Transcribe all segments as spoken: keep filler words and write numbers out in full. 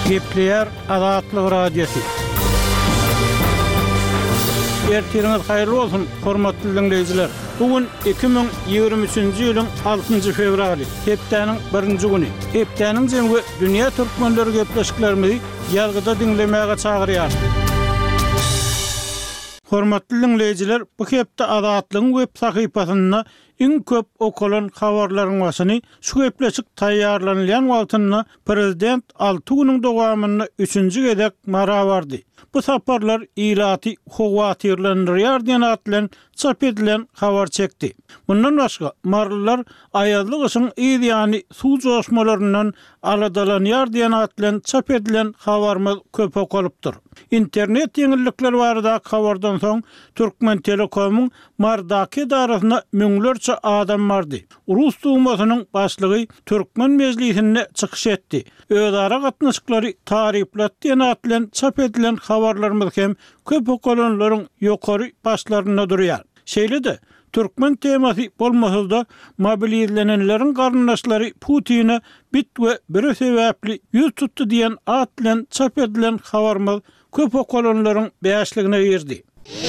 Gepleyer Azatlyk Radiosu. Ertiriniz hayırlı olsun, hormatly dinleyijiler. Bugün iki bin ýygrimi üçinji ýylyň altynjy fevraly, hepdeniň birinji güni. Hepdeniň jemgy dünýä türkmenleri gepleşiklerimizi ýalgyda dinlemäge çagyrýar. Hormatly dinleyijiler, bu hepde Azatlygyň web sahypasyna iň köp okulan habarlaryň başyny şu gepleşik taýýarlanýan wagtyna prezident alty güniň dowamyny üçinji gezek mara bardy. Bu saparlar ilaty howatyrlandyrýar diýen atlan çap edilen habar çekdi. Bundan başga marlar aýazlyk üçin ýa-ni suw joşmalaryndan aladalanýar diýen atlan çap edilen habarmy köp okulypdyr. İnternet ýeňillikleri barada habardan soň Türkmen Telekom'un Mardaky darasyna müňlerçe adam bardy. Rus dumasynyň başlygy Türkmen mejlisine çykyş etdi. Özara gatnaşyklary tariflatdy diýen atlan çap edilen habarlarymyz hem köp okulanlaryň ýokary başlaryna durýar. Şeýle-de Türkmen temasy bolmasada mobilizlenenleriň garyndaşlary Putin'e bit we bir sebäpli ýüz tutdy diýen atlan çap edilen habarmy köp okulanlaryň beýaşligine berdi.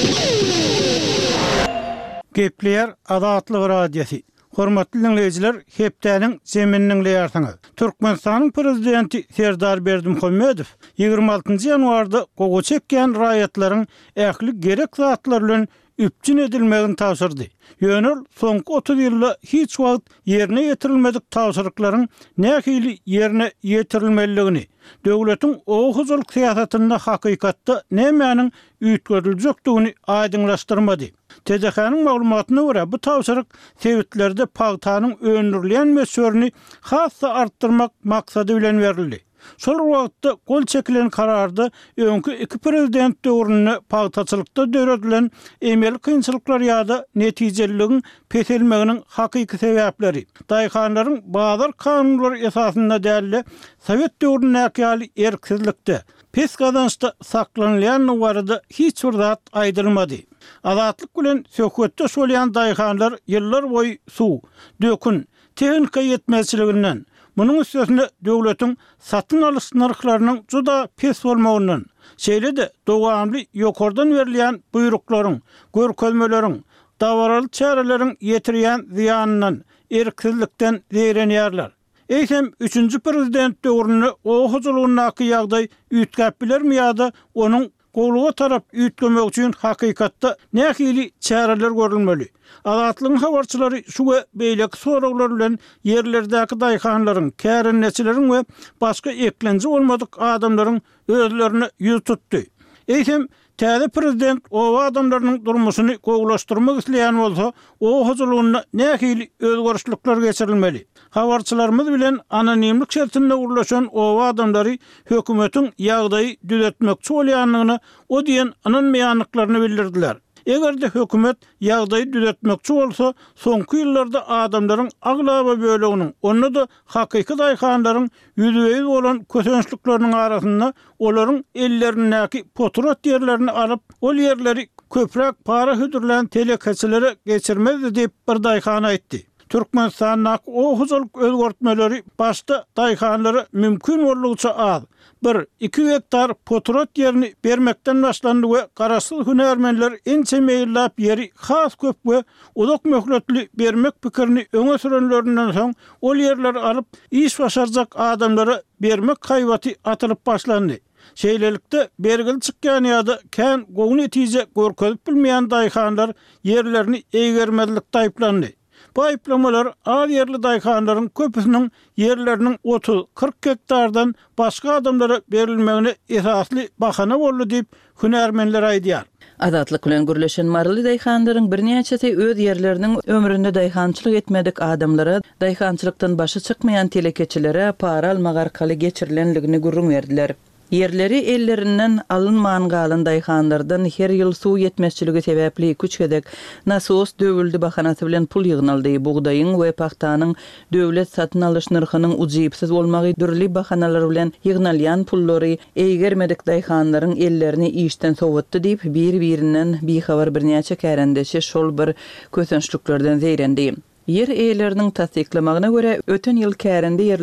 Gepleyer Azatlyk Radiosu. Hormatly dinleyijiler, hepdeniň zemininiň leýarsyňyz. Türkmenistanyň prezidenti Serdar Berdimuhammedow ýygrimi altynjy ýanwarda gowy çekýän raýatlaryň ähli gerek zatlar bilen üpçün edilmegini tawsyrdy. Ýöner soňky otuz ýylda hiç wagt ýerine ýetirilmedik tawsyrlyklaryň nähili ýerine ýetirilmeligini, döwletiň o huzurlyk siýasatynda hakykatda nämäniň üýtgörilýekdigini aýdyňlaşdyrmady. T D H-nyň maglumatyna görä bu tawsyryk sebetlerde pagtanyň öňürleýän mesörüni hassa artdyrmak maksady bilen berildi. Şol wagtda gol çekilen kararda öňkü iki prezident döwrüne pagtaçylykda döredilen emel kynçylyklar ýa-da netijeliligin peselmeginiň hakyky sebäpleri, daýhanlaryň bazar kanunlar esasynda däli Sowet döwrüne ýaly erksizlikde, pes gazançda saklanýan barada hiç bir zat aýdylmady. Azatlyk bilen söhbetde şolýan daýhanlar ýyllar boýy suw, dökün, tehnika ýetmezçiliginden, bunun üstesine döwletiň satyn alyş narhlarynyň juda pes bolmagyndan, şeýle-de dowamly ýokardan berilýän buýruklaryň, görkezmeleriň, dawaraly çäreleriň ýetirýän ziýanyndan, erksizlikden zeýrenýärler. Eýsem üçinji prezident döwrüne o huzurlygynaky ýagdaý üýtgäp bilermi ýa-da onuň gowluga tarap üýtgemek üçin hakykatda nähili çäreler görülmeli. Azatlygyň habarçylary şu we beýleki soraglar bilen ýerlerdäki daýhanlaryň, kärenneçileriň we başga eklenji bolmadyk adamlaryň özlerini ýüz tutdy. Eýsem täze prezident o adamlaryň durmuşyny gowlaşdyrmak isleýän bolsa, o huzurlygyna nähili özgörüşlikler geçirilmeli. Habarçylarymyz bilen anonimlik şertinde urlaşan o adamlary hökümetiň ýagdaýy düzeltmekçi bolýanlygyny o diýen anonymlyklaryny bildirdiler. Egerde hökümet ýagdaýy düzeltmekçi bolsa, soňky ýyllarda adamlaryň aglaba böleginiň, onda da hakyky daýhanlaryň ýüzüňiz bolan kösençlikleriniň arasynda olaryň ellerindäki potrat ýerlerini alyp, ol ýerleri köprek para hüdürlän telekeçilere geçirmezdi diýip bir daýhan aýtdy. Türkmenistanyň o huzurlyk özgörtmeleri başda daýhanlary mümkin bolugça az. bir iki hektar potrat ýerini bermekden başlandy we garaşsyl hünärmenler ençe meýillap ýeri has köp we uzak möhletli bermek pikirini öňe sürenlerinden soň ol ýerleri alyp iş başarjak adamlara bermek haýwaty atylyp başlandy. Şeýlelikde bergil çykýan ýa-da kän gowy netije görkezip bilmeýän daýhanlar ýerlerini eýgermezlikde aýplandy. Bu aýplamalar az ýerli daýhanlaryň köpüsiniň ýerleriniň otuz kırk hektardan başga adamlara berilmegine esasly bahana boldy diýip hünärmenler aýdýar. Azatlyk bilen gürleşen marly daýhanlaryň birnäçesi öz ýerleriniň ömründe daýhançylyk etmedik adamlara, daýhançylykdan başy çykmaýan telekeçilere para almak arkaly geçirilenligini gurrun berdiler. Yerleri ellerinden alınmayan galan daýhanlardan her ýyl suw ýetmezçiligi sebäpli üç gezek nasos döwüldi bahanasy bilen pul ýygnaldy. Buğdaýyň we paxtanyň döwlet satyn alyş narhynyň ujypsyz bolmagy dürli bahanalar bilen ýygnalýan pullary eýgermedik daýhanlaryň ellerini işden sowatdy diýip bir-birinden bihabar birnäçe kärendeşi şol bir kösençliklerden zeýrendi. Yer eýleriniň tasdiklamagyna görä öten ýyl kärende